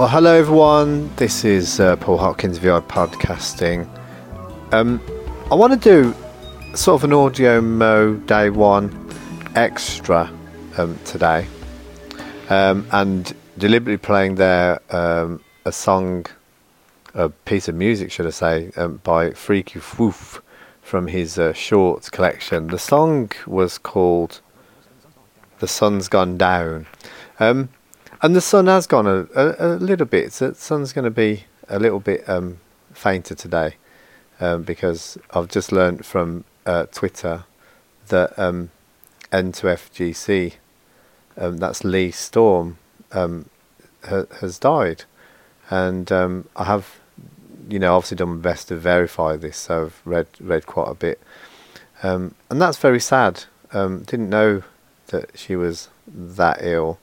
Well, hello everyone. This is Paul Hopkins VI Podcasting. I want to do sort of an Audio Mo Day 1 extra today, and deliberately playing there a song, a piece of music, should I say, by Freaky Woof from his shorts collection. The song was called "The Sun's Gone Down." And the sun has gone a little bit. So the sun's going to be a little bit fainter today, because I've just learnt from Twitter that N2FGC, that's Lee Storm, has died. And I have, obviously done my best to verify this, so I've read quite a bit. And that's very sad. Didn't know that she was that ill.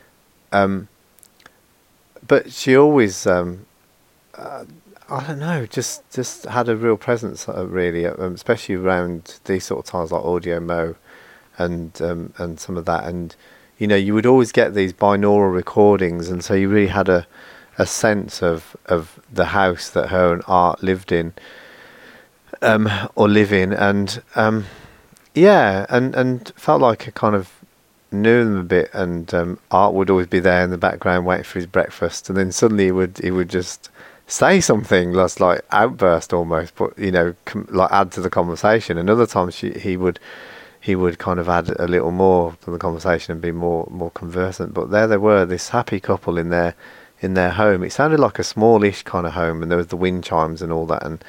But she always, I don't know, just had a real presence, really, especially around these sort of times like Audio Mo and some of that. And, you would always get these binaural recordings, and so you really had a sense of the house that her and Art lived in, or live in. And, and felt like a kind of knew them a bit, and Art would always be there in the background waiting for his breakfast, and then suddenly he would just say something that's like outburst almost, but like add to the conversation. And other times he would kind of add a little more to the conversation and be more conversant. But there they were, this happy couple in their home. It sounded like a smallish kind of home, and there was the wind chimes and all that, and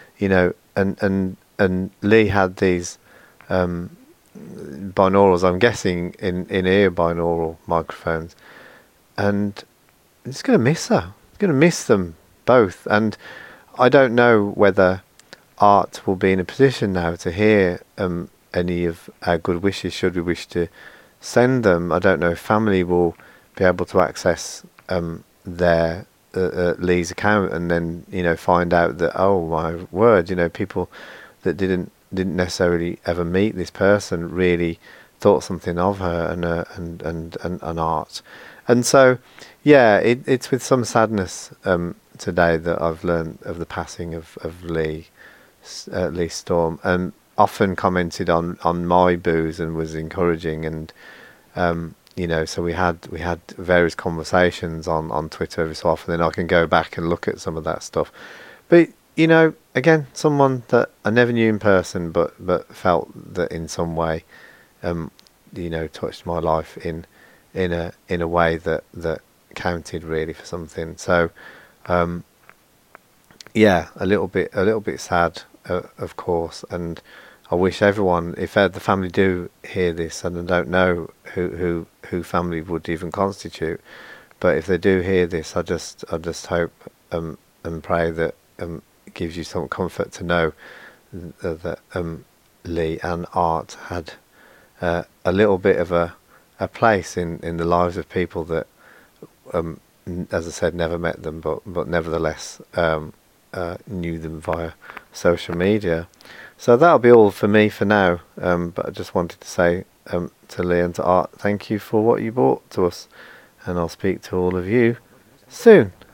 and Lee had these binaurals, I'm guessing in ear binaural microphones, and I'm just going to miss her. I'm going to miss them both. And I don't know whether Art will be in a position now to hear any of our good wishes, should we wish to send them. I don't know if family will be able to access their Lee's account, and then find out that, oh my word, people that didn't necessarily ever meet this person really thought something of her and Art. And so it's with some sadness today that I've learned of the passing of Lee Storm, and often commented on my booze and was encouraging, and so we had various conversations on Twitter every so often. Then I can go back and look at some of that stuff. But again, someone that I never knew in person, but felt that in some way, touched my life in a way that counted really for something. So, a little bit sad, of course. And I wish everyone, if the family do hear this, and I don't know who family would even constitute, but if they do hear this, I just hope and pray that it gives you some comfort to know that Lee and Art had a little bit of a place in the lives of people that, as I said, never met them, but nevertheless knew them via social media. So that'll be all for me for now. But I just wanted to say to Lee and to Art, thank you for what you brought to us, and I'll speak to all of you soon.